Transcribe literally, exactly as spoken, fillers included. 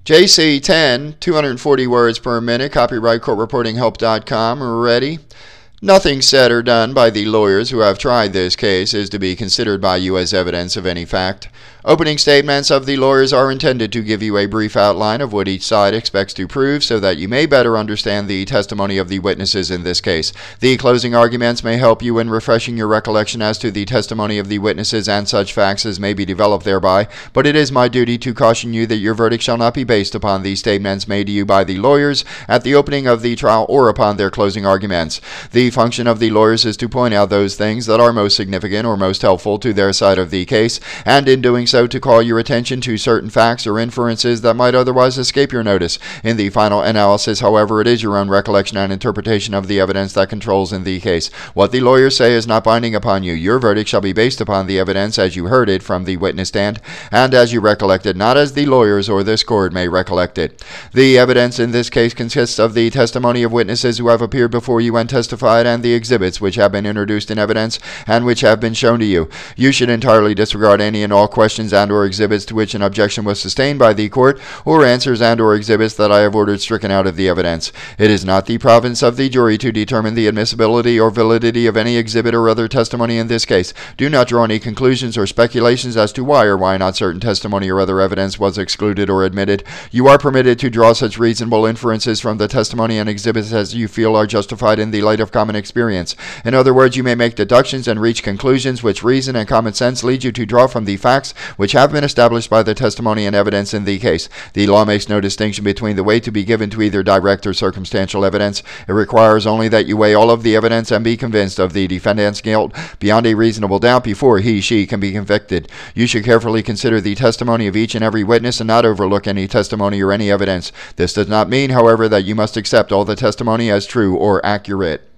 J C ten, two hundred forty words per minute, copyright court reporting help dot com. Ready? Nothing said or done by the lawyers who have tried this case is to be considered by you as evidence of any fact. Opening statements of the lawyers are intended to give you a brief outline of what each side expects to prove so that you may better understand the testimony of the witnesses in this case. The closing arguments may help you in refreshing your recollection as to the testimony of the witnesses and such facts as may be developed thereby, but it is my duty to caution you that your verdict shall not be based upon the statements made to you by the lawyers at the opening of the trial or upon their closing arguments. The function of the lawyers is to point out those things that are most significant or most helpful to their side of the case, and in doing so to call your attention to certain facts or inferences that might otherwise escape your notice. In the final analysis, however, it is your own recollection and interpretation of the evidence that controls in the case. What the lawyers say is not binding upon you. Your verdict shall be based upon the evidence as you heard it from the witness stand, and as you recollect it, not as the lawyers or this court may recollect it. The evidence in this case consists of the testimony of witnesses who have appeared before you and testified, and the exhibits which have been introduced in evidence and which have been shown to you. You should entirely disregard any and all questions and or exhibits to which an objection was sustained by the court, or answers and or exhibits that I have ordered stricken out of the evidence. It is not the province of the jury to determine the admissibility or validity of any exhibit or other testimony in this case. Do not draw any conclusions or speculations as to why or why not certain testimony or other evidence was excluded or admitted. You are permitted to draw such reasonable inferences from the testimony and exhibits as you feel are justified in the light of common experience. In other words, you may make deductions and reach conclusions which reason and common sense lead you to draw from the facts which have been established by the testimony and evidence in the case. The law makes no distinction between the weight to be given to either direct or circumstantial evidence. It requires only that you weigh all of the evidence and be convinced of the defendant's guilt beyond a reasonable doubt before he, she can be convicted. You should carefully consider the testimony of each and every witness and not overlook any testimony or any evidence. This does not mean, however, that you must accept all the testimony as true or accurate.